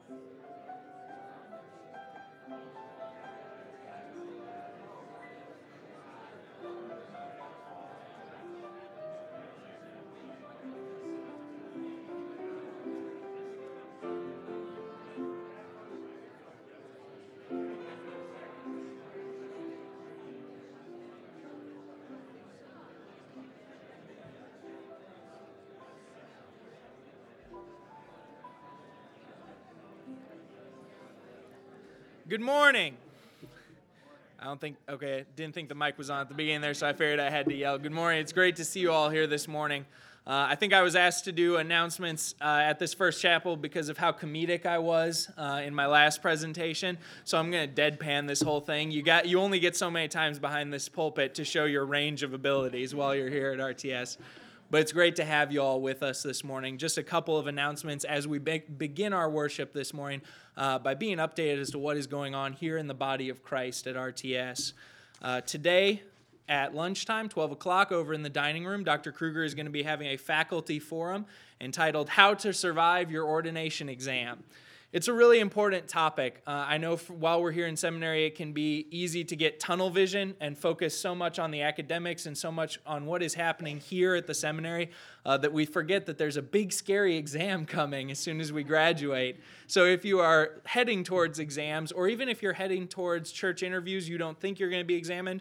Good morning. Didn't think the mic was on at the beginning there, so I figured I had to yell. Good morning. It's great to see you all here this morning. I think I was asked to do announcements at this first chapel because of how comedic I was in my last presentation, so I'm going to deadpan this whole thing. You only get so many times behind this pulpit to show your range of abilities while you're here at RTS. But it's great to have you all with us this morning. Just a couple of announcements as we begin our worship this morning by being updated as to what is going on here in the body of Christ at RTS. Today at lunchtime, 12 o'clock, over in the dining room, Dr. Kruger is going to be having a faculty forum entitled How to Survive Your Ordination Exam. It's a really important topic. I know while we're here in seminary, it can be easy to get tunnel vision and focus so much on the academics and so much on what is happening here at the seminary that we forget that there's a big, scary exam coming as soon as we graduate. So if you are heading towards exams, or even if you're heading towards church interviews, you don't think you're going to be examined,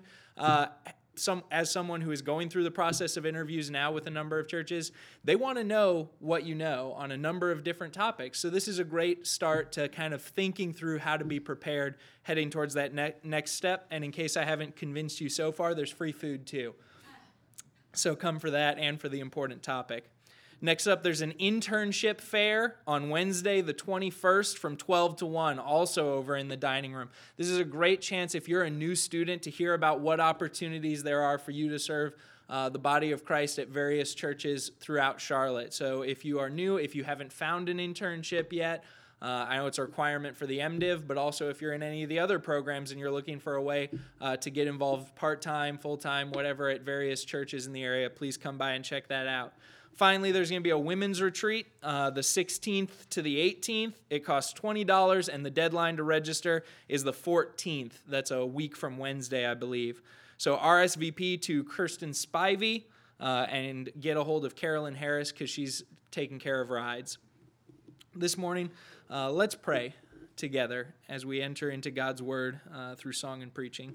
as someone who is going through the process of interviews now with a number of churches, they want to know what you know on a number of different topics. So this is a great start to kind of thinking through how to be prepared heading towards that next step. And in case I haven't convinced you so far, there's free food too. So come for that and for the important topic. Next up, there's an internship fair on Wednesday, the 21st, from 12 to 1, also over in the dining room. This is a great chance, if you're a new student, to hear about what opportunities there are for you to serve the body of Christ at various churches throughout Charlotte. So if you are new, if you haven't found an internship yet, I know it's a requirement for the MDiv, but also if you're in any of the other programs and you're looking for a way to get involved part-time, full-time, whatever, at various churches in the area, please come by and check that out. Finally, there's going to be a women's retreat the 16th to the 18th. It costs $20, and the deadline to register is the 14th. That's a week from Wednesday, I believe. So RSVP to Kirsten Spivey and get a hold of Carolyn Harris because she's taking care of rides. This morning, let's pray together as we enter into God's Word through song and preaching.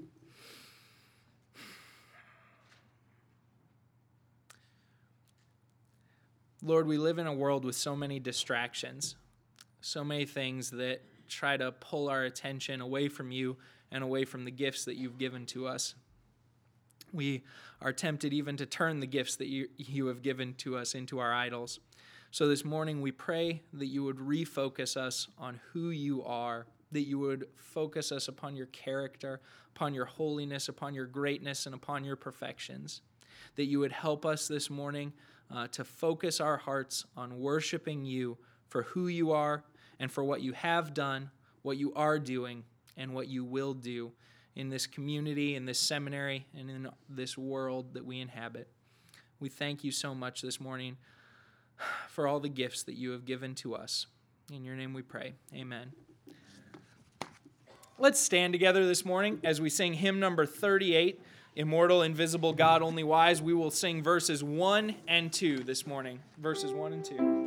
Lord, we live in a world with so many distractions, so many things that try to pull our attention away from you and away from the gifts that you've given to us. We are tempted even to turn the gifts that you have given to us into our idols. So this morning we pray that you would refocus us on who you are, that you would focus us upon your character, upon your holiness, upon your greatness, and upon your perfections, that you would help us this morning to focus our hearts on worshiping you for who you are and for what you have done, what you are doing, and what you will do in this community, in this seminary, and in this world that we inhabit. We thank you so much this morning for all the gifts that you have given to us. In your name we pray. Amen. Let's stand together this morning as we sing hymn number 38, Immortal, Invisible, God Only Wise. We will sing verses 1 and 2 this morning. Verses 1 and 2.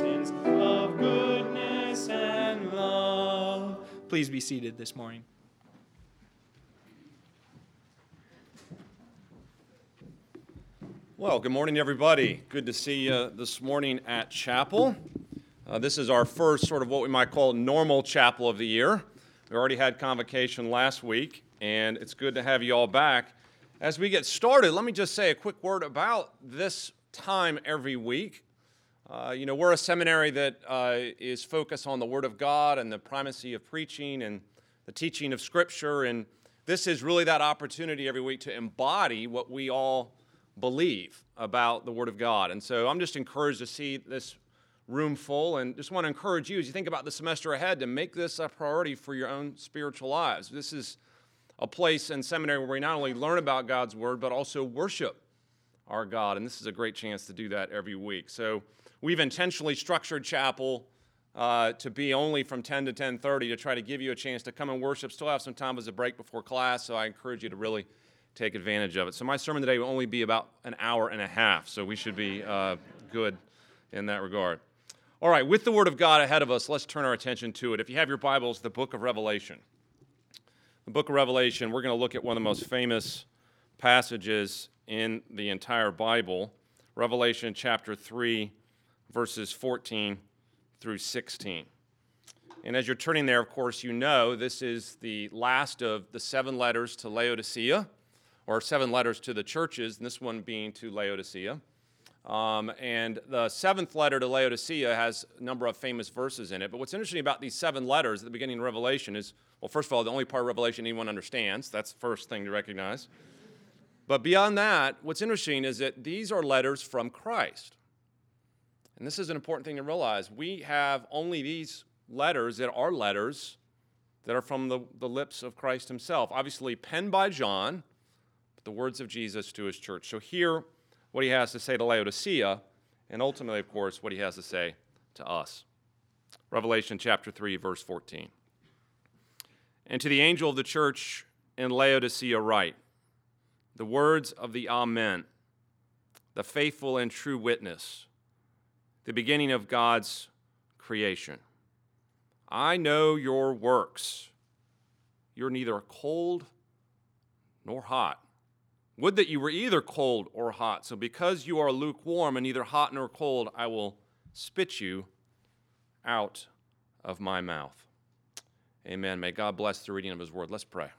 Please be seated this morning. Well, good morning, everybody. Good to see you this morning at chapel. This is our first sort of what we might call normal chapel of the year. We already had convocation last week, and it's good to have you all back. As we get started, let me just say a quick word about this time every week. We're a seminary that is focused on the Word of God and the primacy of preaching and the teaching of Scripture, and this is really that opportunity every week to embody what we all believe about the Word of God. And so I'm just encouraged to see this room full, and just want to encourage you as you think about the semester ahead to make this a priority for your own spiritual lives. This is a place in seminary where we not only learn about God's Word, but also worship our God, and this is a great chance to do that every week. So we've intentionally structured chapel to be only from 10 to 10:30 to try to give you a chance to come and worship, still have some time as a break before class, so I encourage you to really take advantage of it. So my sermon today will only be about an hour and a half, so we should be good in that regard. All right, with the Word of God ahead of us, let's turn our attention to it. If you have your Bibles, the book of Revelation. The book of Revelation, we're going to look at one of the most famous passages in the entire Bible, Revelation chapter 3, verses 14 through 16. And as you're turning there, of course, you know this is the last of the 7 letters to Laodicea, or 7 letters to the churches, and this one being to Laodicea. And the 7th letter to Laodicea has a number of famous verses in it. But what's interesting about these 7 letters at the beginning of Revelation is, well, first of all, the only part of Revelation anyone understands. That's the first thing to recognize. But beyond that, what's interesting is that these are letters from Christ. And this is an important thing to realize. We have only these letters that are from the lips of Christ himself. Obviously penned by John, but the words of Jesus to his church. So hear what he has to say to Laodicea, and ultimately, of course, what he has to say to us. Revelation chapter 3, verse 14. And to the angel of the church in Laodicea write, the words of the Amen, the faithful and true witness, the beginning of God's creation. I know your works. You're neither cold nor hot. Would that you were either cold or hot. So because you are lukewarm and neither hot nor cold, I will spit you out of my mouth. Amen. May God bless the reading of his word. Let's pray.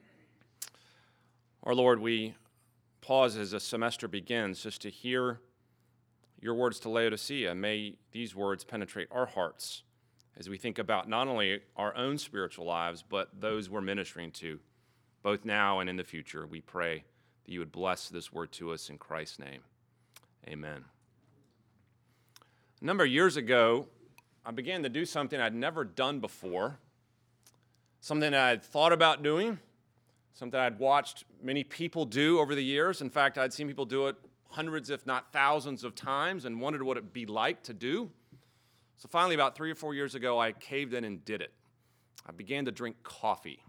Our Lord, we pause as the semester begins just to hear your words to Laodicea. May these words penetrate our hearts as we think about not only our own spiritual lives, but those we're ministering to, both now and in the future. We pray that you would bless this word to us in Christ's name. Amen. A number of years ago, I began to do something I'd never done before, something that I'd thought about doing, something I'd watched many people do over the years. In fact, I'd seen people do it hundreds, if not thousands of times, and wondered what it'd be like to do. So finally, about 3 or 4 years ago, I caved in and did it. I began to drink coffee.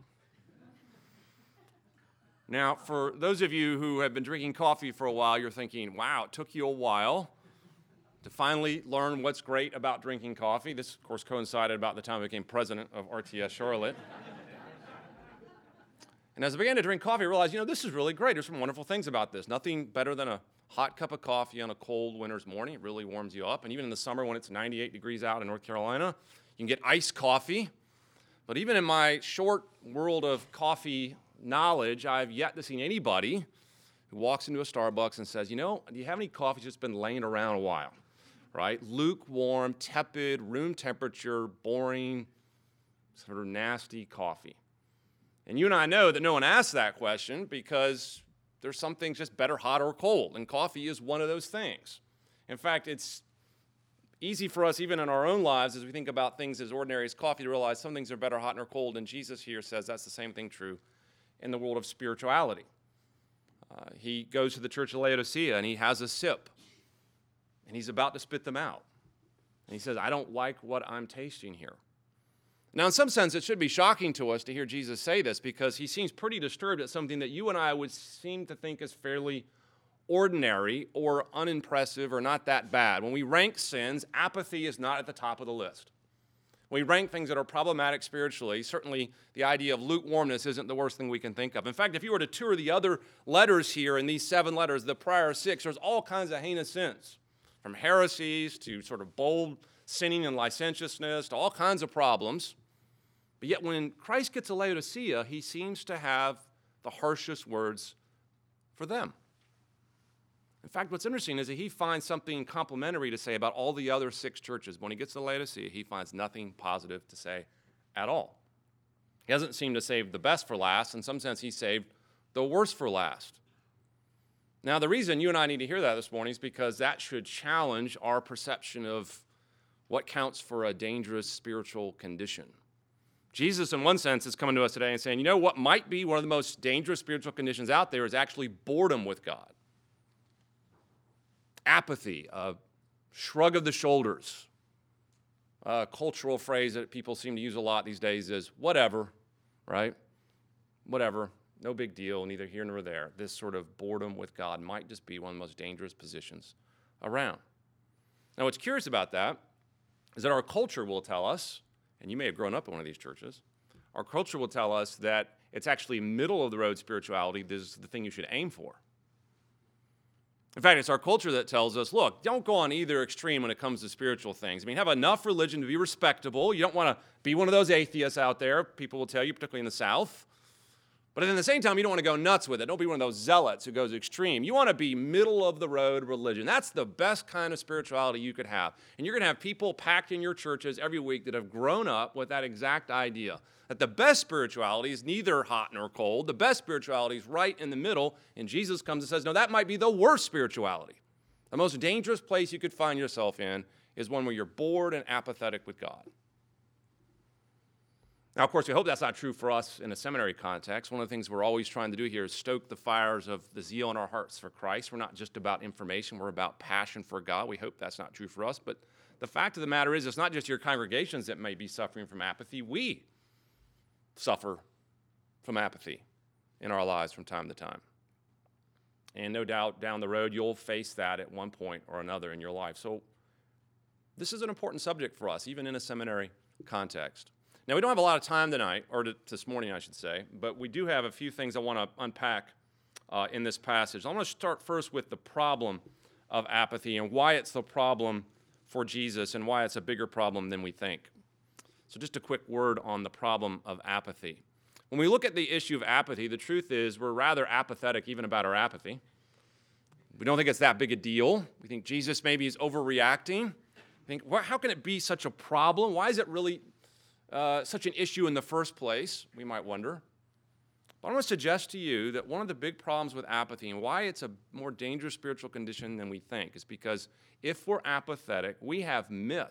Now, for those of you who have been drinking coffee for a while, you're thinking, wow, it took you a while to finally learn what's great about drinking coffee. This, of course, coincided about the time I became president of RTS Charlotte. And as I began to drink coffee, I realized, this is really great. There's some wonderful things about this. Nothing better than a hot cup of coffee on a cold winter's morning. It really warms you up. And even in the summer when it's 98 degrees out in North Carolina, you can get iced coffee. But even in my short world of coffee knowledge, I've yet to see anybody who walks into a Starbucks and says, do you have any coffee that's been laying around a while, right? Lukewarm, tepid, room temperature, boring, sort of nasty coffee. And you and I know that no one asks that question because there's some things just better hot or cold, and coffee is one of those things. In fact, it's easy for us, even in our own lives, as we think about things as ordinary as coffee, to realize some things are better hot or cold, and Jesus here says that's the same thing true in the world of spirituality. He goes to the church of Laodicea, and he has a sip, and he's about to spit them out. And he says, I don't like what I'm tasting here. Now, in some sense, it should be shocking to us to hear Jesus say this because he seems pretty disturbed at something that you and I would seem to think is fairly ordinary or unimpressive or not that bad. When we rank sins, apathy is not at the top of the list. When we rank things that are problematic spiritually, certainly the idea of lukewarmness isn't the worst thing we can think of. In fact, if you were to tour the other letters here in these 7 letters, the prior 6, there's all kinds of heinous sins, from heresies to sort of bold sinning and licentiousness to all kinds of problems. But yet when Christ gets to Laodicea, he seems to have the harshest words for them. In fact, what's interesting is that he finds something complimentary to say about all the other 6 churches. When he gets to Laodicea, he finds nothing positive to say at all. He doesn't seem to save the best for last. In some sense, he saved the worst for last. Now, the reason you and I need to hear that this morning is because that should challenge our perception of what counts for a dangerous spiritual condition. Jesus, in one sense, is coming to us today and saying, you know what might be one of the most dangerous spiritual conditions out there is actually boredom with God. Apathy, a shrug of the shoulders. A cultural phrase that people seem to use a lot these days is whatever, right? Whatever, no big deal, neither here nor there. This sort of boredom with God might just be one of the most dangerous positions around. Now, what's curious about that is that our culture will tell us, and you may have grown up in one of these churches, our culture will tell us that it's actually middle-of-the-road spirituality. This is the thing you should aim for. In fact, it's our culture that tells us, look, don't go on either extreme when it comes to spiritual things. I mean, have enough religion to be respectable. You don't want to be one of those atheists out there, people will tell you, particularly in the South. But at the same time, you don't want to go nuts with it. Don't be one of those zealots who goes extreme. You want to be middle-of-the-road religion. That's the best kind of spirituality you could have. And you're going to have people packed in your churches every week that have grown up with that exact idea, that the best spirituality is neither hot nor cold. The best spirituality is right in the middle. And Jesus comes and says, no, that might be the worst spirituality. The most dangerous place you could find yourself in is one where you're bored and apathetic with God. Now, of course, we hope that's not true for us in a seminary context. One of the things we're always trying to do here is stoke the fires of the zeal in our hearts for Christ. We're not just about information. We're about passion for God. We hope that's not true for us. But the fact of the matter is, it's not just your congregations that may be suffering from apathy. We suffer from apathy in our lives from time to time. And no doubt down the road, you'll face that at one point or another in your life. So this is an important subject for us, even in a seminary context. Now, we don't have a lot of time tonight, or this morning, I should say, but we do have a few things I want to unpack in this passage. I want to start first with the problem of apathy and why it's the problem for Jesus and why it's a bigger problem than we think. So just a quick word on the problem of apathy. When we look at the issue of apathy, the truth is we're rather apathetic even about our apathy. We don't think it's that big a deal. We think Jesus maybe is overreacting. We think, well, how can it be such a problem? Why is it really such an issue in the first place, we might wonder. But I want to suggest to you that one of the big problems with apathy and why it's a more dangerous spiritual condition than we think is because if we're apathetic, we have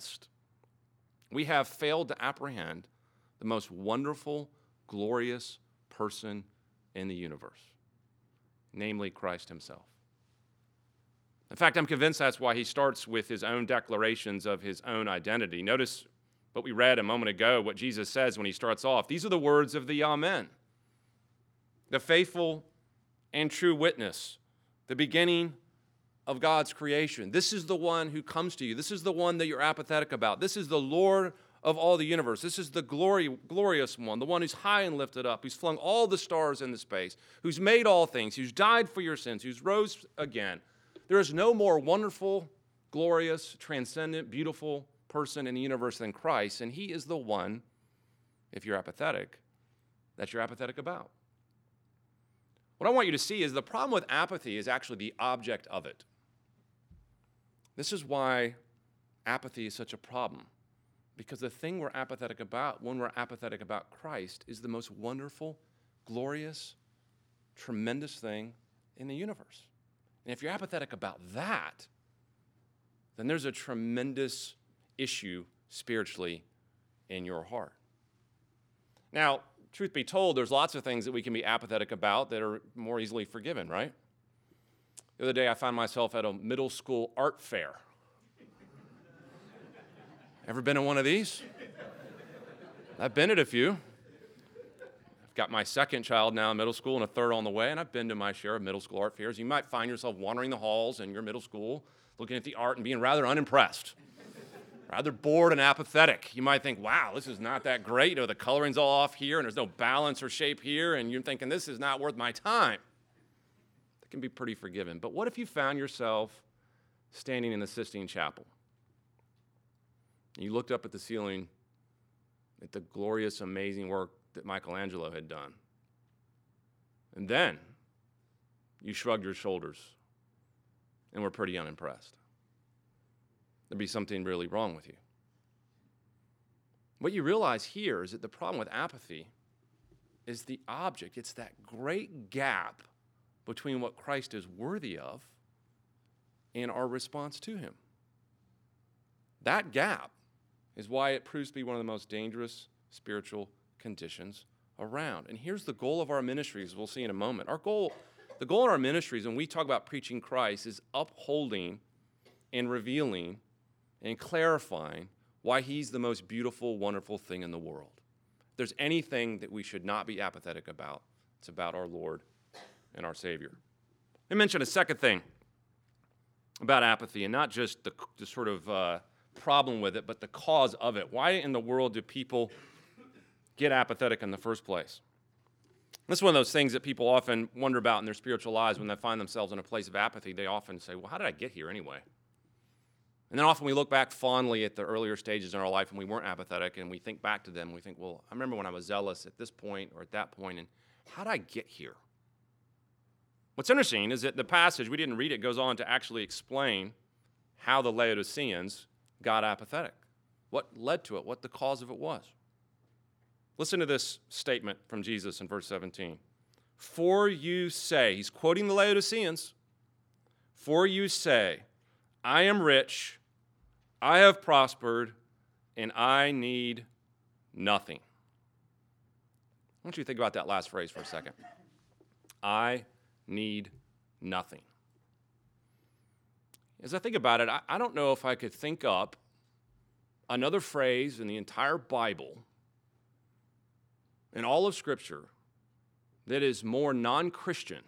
failed to apprehend the most wonderful, glorious person in the universe, namely Christ himself. In fact, I'm convinced that's why he starts with his own declarations of his own identity. Notice what we read a moment ago, what Jesus says when he starts off. These are the words of the Amen, the faithful and true witness, the beginning of God's creation. This is the one who comes to you. This is the one that you're apathetic about. This is the Lord of all the universe. This is the glorious one, the one who's high and lifted up, who's flung all the stars into space, who's made all things, who's died for your sins, who's rose again. There is no more wonderful, glorious, transcendent, beautiful person in the universe than Christ, and he is the one, if you're apathetic, that you're apathetic about. What I want you to see is the problem with apathy is actually the object of it. This is why apathy is such a problem, because the thing we're apathetic about when we're apathetic about Christ is the most wonderful, glorious, tremendous thing in the universe. And if you're apathetic about that, then there's a tremendous issue spiritually in your heart. Now, truth be told, there's lots of things that we can be apathetic about that are more easily forgiven, right? The other day I found myself at a middle school art fair. Ever been in one of these? I've been at a few. I've got my second child now in middle school and a third on the way, and I've been to my share of middle school art fairs. You might find yourself wandering the halls in your middle school, looking at the art and being rather unimpressed. rather bored and apathetic. You might think, wow, this is not that great. The coloring's all off here, and there's no balance or shape here, and you're thinking, this is not worth my time. That can be pretty forgiving. But what if you found yourself standing in the Sistine Chapel, and you looked up at the ceiling at the glorious, amazing work that Michelangelo had done, and then you shrugged your shoulders and were pretty unimpressed? There'd be something really wrong with you. What you realize here is that the problem with apathy is the object. It's that great gap between what Christ is worthy of and our response to him. That gap is why it proves to be one of the most dangerous spiritual conditions around. And here's the goal of our ministries, we'll see in a moment. The goal in our ministries, when we talk about preaching Christ, is upholding and revealing and clarifying why he's the most beautiful, wonderful thing in the world. If there's anything that we should not be apathetic about, it's about our Lord and our Savior. I mentioned a second thing about apathy, and not just the sort of problem with it, but the cause of it. Why in the world do people get apathetic in the first place? This is one of those things that people often wonder about in their spiritual lives when they find themselves in a place of apathy. They often say, well, how did I get here anyway? And then often we look back fondly at the earlier stages in our life when we weren't apathetic, and we think back to them, and we think, well, I remember when I was zealous at this point or at that point, and how did I get here? What's interesting is that the passage, we didn't read it, goes on to actually explain how the Laodiceans got apathetic, what led to it, what the cause of it was. Listen to this statement from Jesus in verse 17. For you say, he's quoting the Laodiceans, for you say, I am rich, I have prospered, and I need nothing. I want you to think about that last phrase for a second. I need nothing. As I think about it, I don't know if I could think up another phrase in the entire Bible, in all of Scripture, that is more non-Christian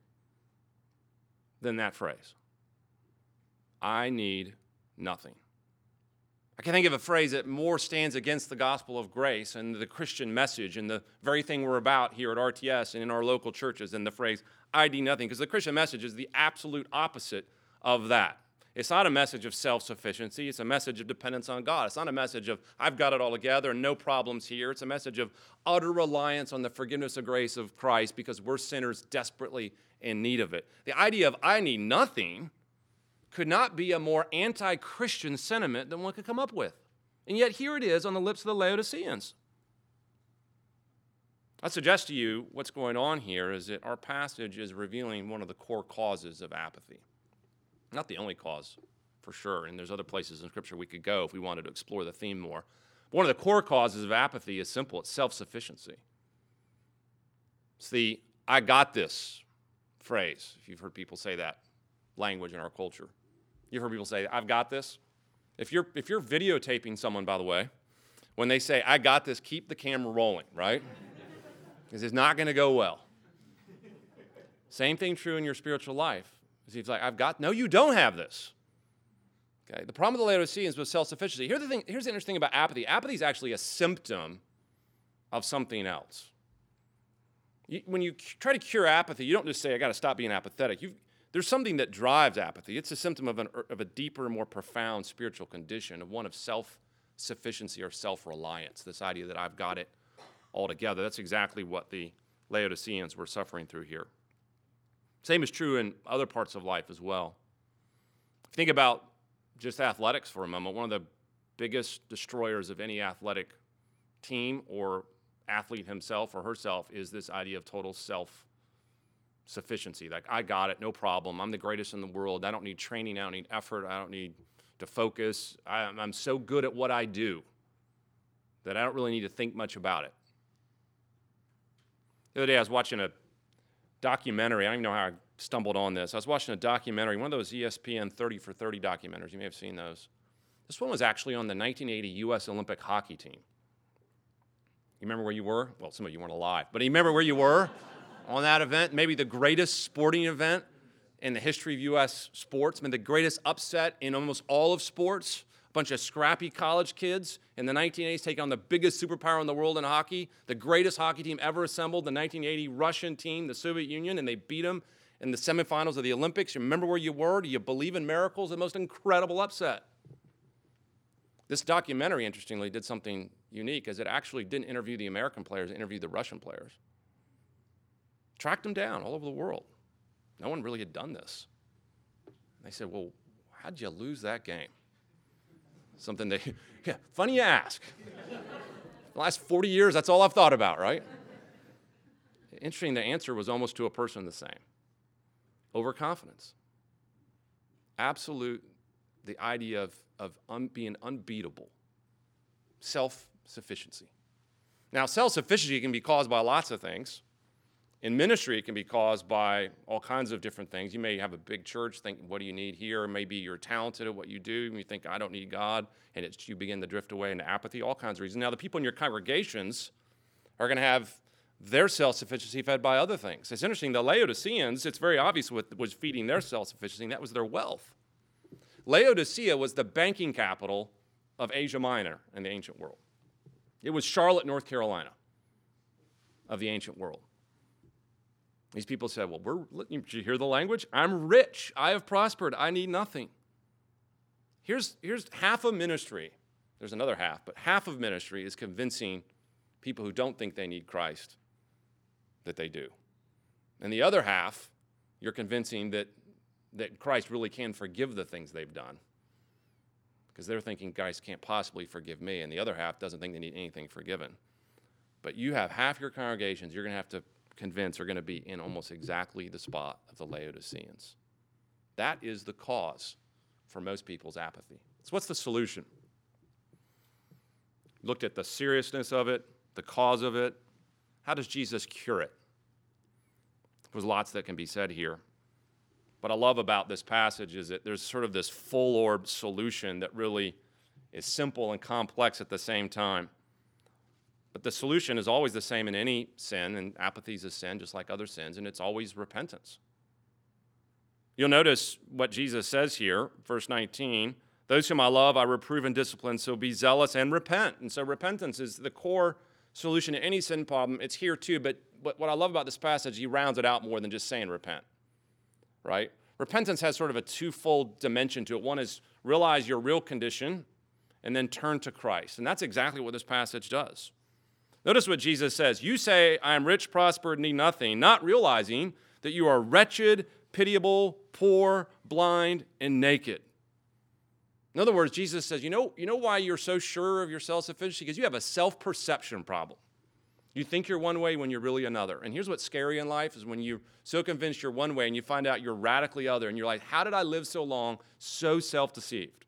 than that phrase. I need nothing. I can think of a phrase that more stands against the gospel of grace and the Christian message and the very thing we're about here at RTS and in our local churches than the phrase, I need nothing, because the Christian message is the absolute opposite of that. It's not a message of self-sufficiency. It's a message of dependence on God. It's not a message of, I've got it all together and no problems here. It's a message of utter reliance on the forgiveness and grace of Christ because we're sinners desperately in need of it. The idea of I need nothing could not be a more anti-Christian sentiment than one could come up with. And yet here it is on the lips of the Laodiceans. I suggest to you what's going on here is that our passage is revealing one of the core causes of apathy. Not the only cause, for sure, and there's other places in Scripture we could go if we wanted to explore the theme more. But one of the core causes of apathy is simple. It's self-sufficiency. It's the I got this phrase, if you've heard people say that language in our culture. You've heard people say, I've got this. If you're videotaping someone, by the way, when they say, I got this, keep the camera rolling, right? Because it's not going to go well. Same thing true in your spiritual life. He's like, no, you don't have this. Okay. The problem with the Laodiceans was self-sufficiency. Here's the interesting thing about apathy. Apathy is actually a symptom of something else. When you try to cure apathy, you don't just say, I got to stop being apathetic. There's something that drives apathy. It's a symptom of a deeper, more profound spiritual condition, of one of self-sufficiency or self-reliance, this idea that I've got it all together. That's exactly what the Laodiceans were suffering through here. Same is true in other parts of life as well. If you think about just athletics for a moment, one of the biggest destroyers of any athletic team or athlete himself or herself is this idea of total self-sufficiency. Like, I got it, no problem. I'm the greatest in the world. I don't need training. I don't need effort. I don't need to focus. I'm so good at what I do that I don't really need to think much about it. The other day I was watching a documentary. I don't even know how I stumbled on this. I was watching a documentary, one of those ESPN 30 for 30 documentaries. You may have seen those. This one was actually on the 1980 U.S. Olympic hockey team. You remember where you were? Well, some of you weren't alive, but you remember where you were on that event? Maybe the greatest sporting event in the history of U.S. sports, the greatest upset in almost all of sports. bunch of scrappy college kids in the 1980s take on the biggest superpower in the world in hockey, the greatest hockey team ever assembled, the 1980 Russian team, the Soviet Union, and they beat them in the semifinals of the Olympics. You remember where you were? Do you believe in miracles? The most incredible upset. This documentary, interestingly, did something unique, as it actually didn't interview the American players, it interviewed the Russian players. Tracked them down all over the world. No one really had done this. They said, well, how'd you lose that game? Something funny you ask. The last 40 years, that's all I've thought about, right? Interesting, the answer was almost to a person the same. Overconfidence. Absolute, the idea of being unbeatable. Self-sufficiency. Now, self-sufficiency can be caused by lots of things. In ministry, it can be caused by all kinds of different things. You may have a big church, think, what do you need here? Maybe you're talented at what you do, and you think, I don't need God, and you begin to drift away into apathy, all kinds of reasons. Now, the people in your congregations are going to have their self-sufficiency fed by other things. It's interesting, the Laodiceans, it's very obvious what was feeding their self-sufficiency, and that was their wealth. Laodicea was the banking capital of Asia Minor in the ancient world. It was Charlotte, North Carolina of the ancient world. These people said, well, did you hear the language? I'm rich. I have prospered. I need nothing. Here's half of ministry. There's another half, but half of ministry is convincing people who don't think they need Christ that they do. And the other half, you're convincing that Christ really can forgive the things they've done. Because they're thinking Christ can't possibly forgive me, and the other half doesn't think they need anything forgiven. But you have half your congregations you're going to have to convince are going to be in almost exactly the spot of the Laodiceans. That is the cause for most people's apathy. So what's the solution? Looked at the seriousness of it, the cause of it. How does Jesus cure it? There's lots that can be said here. What I love about this passage is that there's sort of this full-orbed solution that really is simple and complex at the same time. But the solution is always the same in any sin, and apathy is a sin just like other sins, and it's always repentance. You'll notice what Jesus says here, verse 19, those whom I love I reprove and discipline, so be zealous and repent. And so repentance is the core solution to any sin problem. It's here too, but what I love about this passage, he rounds it out more than just saying repent, right? Repentance has sort of a twofold dimension to it. One is realize your real condition and then turn to Christ. And that's exactly what this passage does. Notice what Jesus says. You say, I am rich, prospered, need nothing, not realizing that you are wretched, pitiable, poor, blind, and naked. In other words, Jesus says, you know why you're so sure of your self-sufficiency? Because you have a self-perception problem. You think you're one way when you're really another. And here's what's scary in life is when you're so convinced you're one way and you find out you're radically other, and you're like, how did I live so long so self-deceived?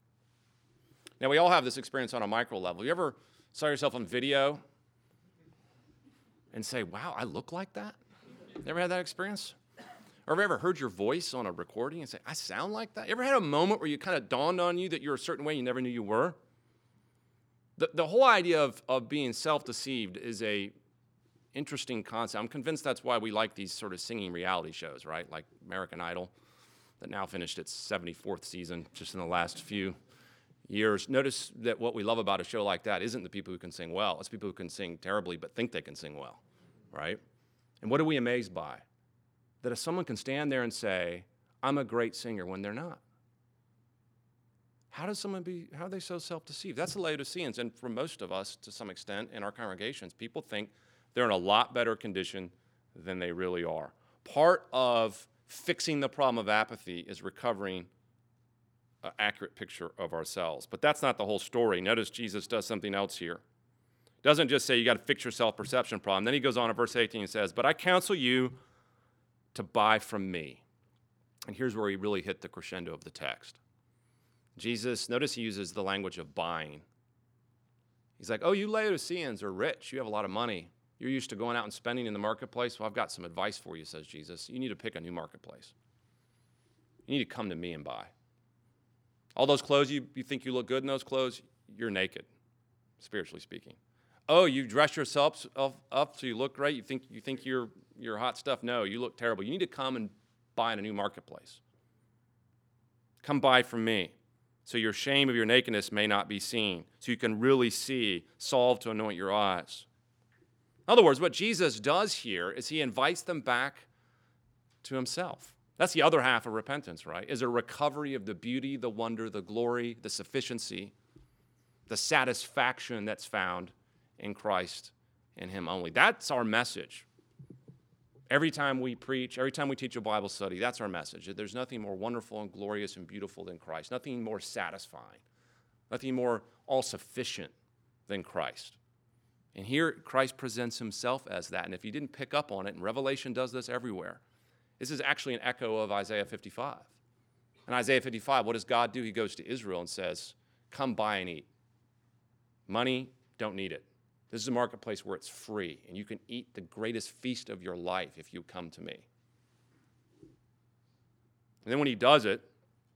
Now, we all have this experience on a micro level. You ever saw yourself on video and say, wow, I look like that? You ever had that experience? Or have you ever heard your voice on a recording and say, I sound like that? You ever had a moment where you kind of dawned on you that you're a certain way you never knew you were? The whole idea of being self-deceived is a interesting concept. I'm convinced that's why we like these sort of singing reality shows, right? Like American Idol, that now finished its 74th season just in the last few years. Notice that what we love about a show like that isn't the people who can sing well. It's people who can sing terribly but think they can sing well, right? And what are we amazed by? That if someone can stand there and say, I'm a great singer when they're not. How are they so self-deceived? That's the Laodiceans, and for most of us, to some extent, in our congregations, people think they're in a lot better condition than they really are. Part of fixing the problem of apathy is recovering an accurate picture of ourselves. But that's not the whole story. Notice Jesus does something else here. He doesn't just say you got to fix your self-perception problem. Then he goes on in verse 18 and says, but I counsel you to buy from me. And here's where he really hit the crescendo of the text. Jesus, notice he uses the language of buying. He's like, oh, you Laodiceans are rich. You have a lot of money. You're used to going out and spending in the marketplace. Well, I've got some advice for you, says Jesus. You need to pick a new marketplace. You need to come to me and buy. All those clothes, you think you look good in those clothes, you're naked, spiritually speaking. Oh, you dress yourself up so you look great. You think you're hot stuff. No, you look terrible. You need to come and buy in a new marketplace. Come buy from me. so your shame of your nakedness may not be seen, so you can really see, salve to anoint your eyes. In other words, what Jesus does here is he invites them back to himself. That's the other half of repentance, right? Is a recovery of the beauty, the wonder, the glory, the sufficiency, the satisfaction that's found in Christ and him only. That's our message. Every time we preach, every time we teach a Bible study, that's our message. There's nothing more wonderful and glorious and beautiful than Christ, nothing more satisfying, nothing more all-sufficient than Christ. And here, Christ presents himself as that. And if you didn't pick up on it, and Revelation does this everywhere, this is actually an echo of Isaiah 55. In Isaiah 55, what does God do? He goes to Israel and says, come buy and eat. Money, don't need it. This is a marketplace where it's free, and you can eat the greatest feast of your life if you come to me. And then when he does it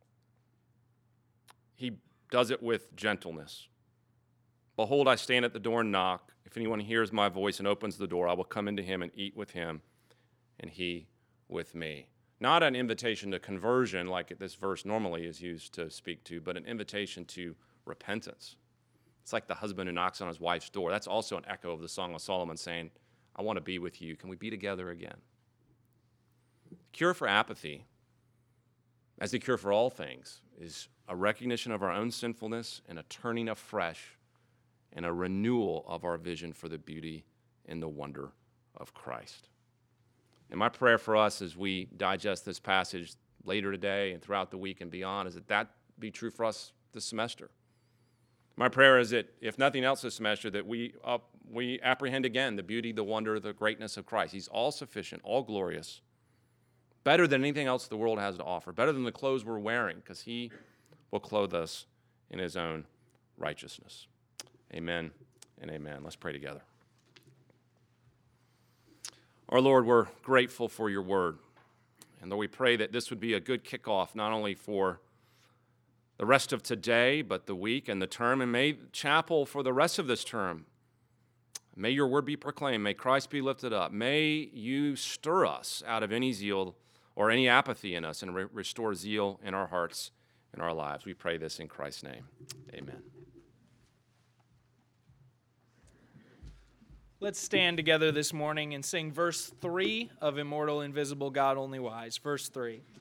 with gentleness. Behold, I stand at the door and knock. If anyone hears my voice and opens the door, I will come into him and eat with him, and he with me. Not an invitation to conversion like this verse normally is used to speak to, but an invitation to repentance. It's like the husband who knocks on his wife's door. That's also an echo of the Song of Solomon saying, I want to be with you. Can we be together again? Cure for apathy, as the cure for all things, is a recognition of our own sinfulness and a turning afresh and a renewal of our vision for the beauty and the wonder of Christ. And my prayer for us as we digest this passage later today and throughout the week and beyond is that be true for us this semester. My prayer is that, if nothing else this semester, that we apprehend again the beauty, the wonder, the greatness of Christ. He's all sufficient, all glorious, better than anything else the world has to offer, better than the clothes we're wearing, because he will clothe us in his own righteousness. Amen and amen. Let's pray together. Our Lord, we're grateful for your word. And Lord, we pray that this would be a good kickoff, not only for the rest of today, but the week and the term, and may chapel for the rest of this term. May your word be proclaimed. May Christ be lifted up. May you stir us out of any zeal or any apathy in us and restore zeal in our hearts and our lives. We pray this in Christ's name. Amen. Let's stand together this morning and sing verse 3 of Immortal, Invisible, God Only Wise. Verse 3.